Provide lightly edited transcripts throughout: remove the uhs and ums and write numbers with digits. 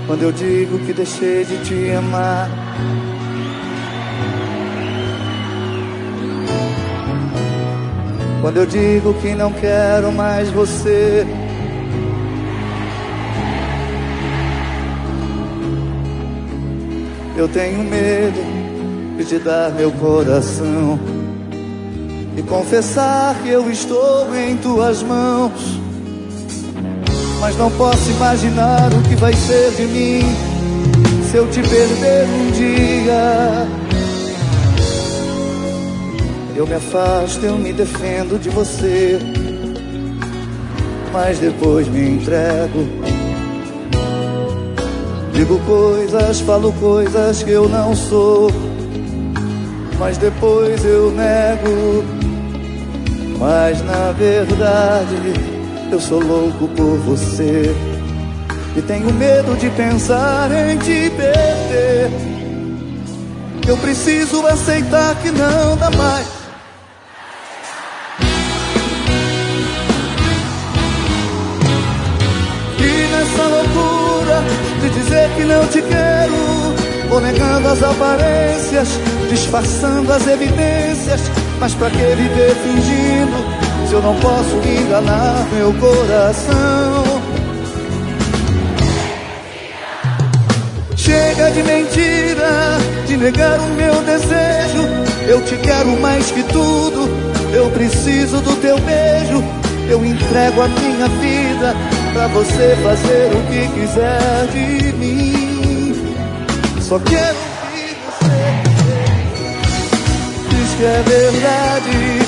quando eu digo que deixei de te amar. Quando eu digo que não quero mais você. Eu tenho medo de te dar meu coração e confessar que eu estou em tuas mãos. Mas não posso imaginar o que vai ser de mim se eu te perder um dia. Eu me afasto, eu me defendo de você, mas depois me entrego. Digo coisas, falo coisas que eu não sou, mas depois eu nego. Mas na verdade eu sou louco por você e tenho medo de pensar em te perder. Eu preciso aceitar que não dá mais. E nessa loucura de dizer que não te quero, vou negando as aparências, disfarçando as evidências. Mas pra que viver fingindo se eu não posso enganar meu coração? Chega de mentira, de negar o meu desejo. Eu te quero mais que tudo, eu preciso do teu beijo. Eu entrego a minha vida pra você fazer o que quiser de mim. Só quero ouvir você diz que é verdade,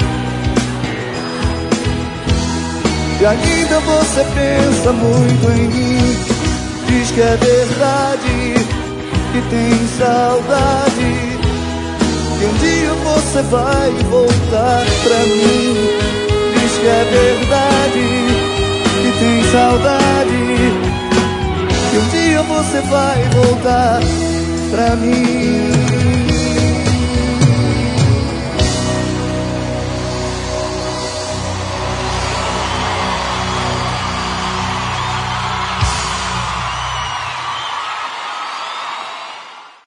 e ainda você pensa muito em mim. Diz que é verdade, que tem saudade, que um dia você vai voltar pra mim. Diz que é verdade, que tem saudade, que um dia você vai voltar pra mim.